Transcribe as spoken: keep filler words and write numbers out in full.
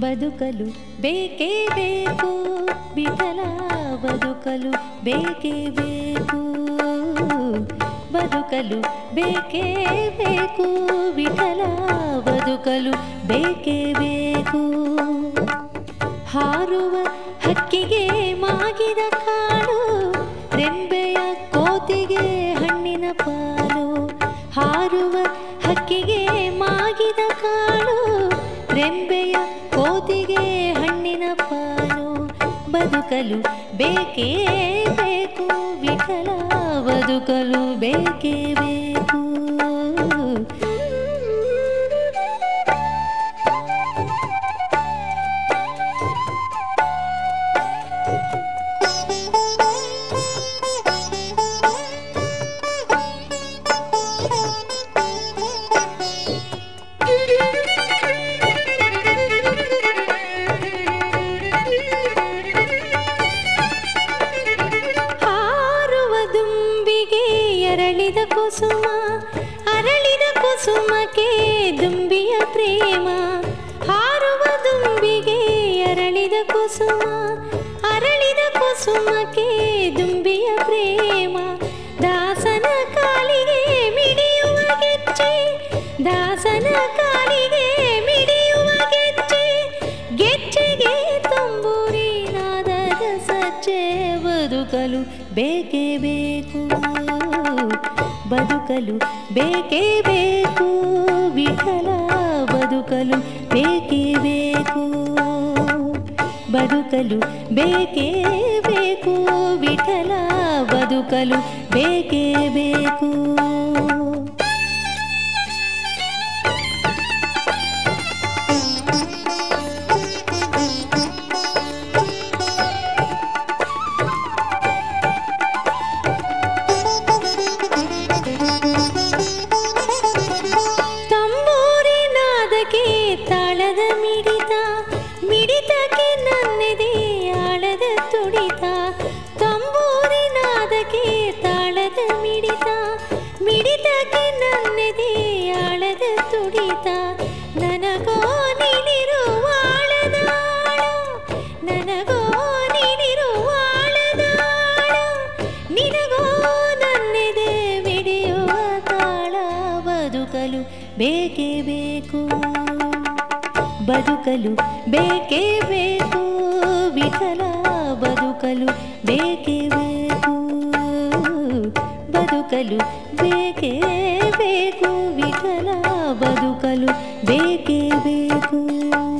ಬದುಕಲು ಬೇಕೇ ಬೇಕು ವಿಠಲ ಬದುಕಲು ಬೇಕೇ ಬೇಕು ಬದುಕಲು ಬೇಕೇ ಬೇಕು ವಿಠಲ ಬದುಕಲು ಬೇಕೇ ಬೇಕು ಹಾರುವ ಹಕ್ಕಿಗೆ ಮಾಗಿದ ಕಾಳು ರೆಂಬೆಯ ಕೋತಿಗೆ ಹಣ್ಣಿನ ಪಾಲು ಹಾರುವ ಹಕ್ಕಿಗೆ ಮಾಗಿದ ಕಾಳು ರೆಂಬೆಯ ಕೋತಿಗೆ ಹಣ್ಣಿನ ಪಾಲು ಬದುಕಲು ಬೇಕೇ ಬೇಕು ವಿಠಲ ಬದುಕಲು ಬೇಕೇ ಬೇಕು ಅರಳಿದ ಕುಸುಮ ಅರಳಿದ ಕುಸುಮಕ್ಕೆ ದುಂಬಿಯ ಪ್ರೇಮ ಹಾರುವ ದುಂಬಿಗೆ ಅರಳಿದ ಕುಸುಮ ಅರಳಿದ ಕುಸುಮಕ್ಕೆ ದುಂಬಿಯ ಪ್ರೇಮ ದಾಸನ ಕಾಲಿಗೆ ಮಿಡಿಯುವ ಗೆಜ್ಜೆ ದಾಸನ ಕಾಲಿಗೆ ಮಿಡಿಯುವ ಗೆಜ್ಜೆ ಗೆಜ್ಜೆಗೆ ತಂಬೂರಿ ನಾದದ ಸಜ್ಜೆ ಬದುಕಲು ಬೇಕೇ ಬೇಕು ಬದುಕಲು ಬೇಕೇ ಬೇಕು ವಿಠಲ ಬದುಕಲು ಬೇಕೇ ಬೇಕು ಬದುಕಲು ಬೇಕೇ ಬೇಕು ವಿಠಲ ಬದುಕಲು ಬೇಕೇ ಬೇಕು ತಾಳದ ಮಿಡಿತ ಮಿಡಿತಕ್ಕೆ ನನ್ನೆದೆ ಆಳದ ತುಡಿತ ತಂಬೂರಿನಾದಕ್ಕೆ ತಾಳದ ಮಿಡಿತ ಮಿಡಿತಕ್ಕೆ ನನ್ನೆದೆ ಆಳದ ತುಡಿತ ನನಗೋ ನೀನಿರುವ ಆಳದಾಳ ನನಗೋ ನೀನಿರುವ ಆಳದಾಳ ನಿನಗೋ ನನ್ನೆದೆ ಮಿಡಿಯುವ ತಾಳ ಬದುಕಲು ಬೇಕೇ ಬೇಕು ಬದುಕಲು ಬೇಕೇ ಬೇಕು ವಿಠಲ ಬದುಕಲು ಬೇಕೇ ಬೇಕು ಬದುಕಲು ಬೇಕೇ ಬೇಕು ವಿಠಲ ಬದುಕಲು ಬೇಕೇ ಬೇಕು